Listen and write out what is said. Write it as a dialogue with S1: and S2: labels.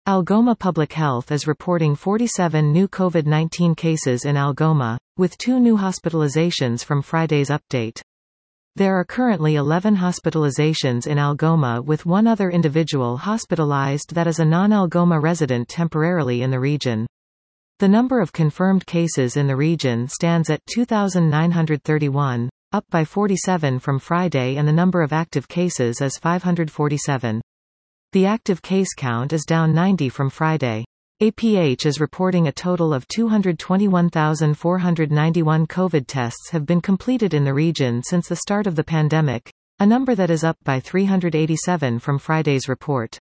S1: Algoma Public Health is reporting 47 new COVID-19 cases in Algoma, with 2 new hospitalizations from Friday's update. There are currently 11 hospitalizations in Algoma, with 1 other individual hospitalized that is a non-Algoma resident temporarily in the region. The number of confirmed cases in the region stands at 2,931, up by 47 from Friday, and the number of active cases is 547. The active case count is down 90 from Friday. APH is reporting a total of 221,491 COVID tests have been completed in the region since the start of the pandemic, a number that is up by 387 from Friday's report.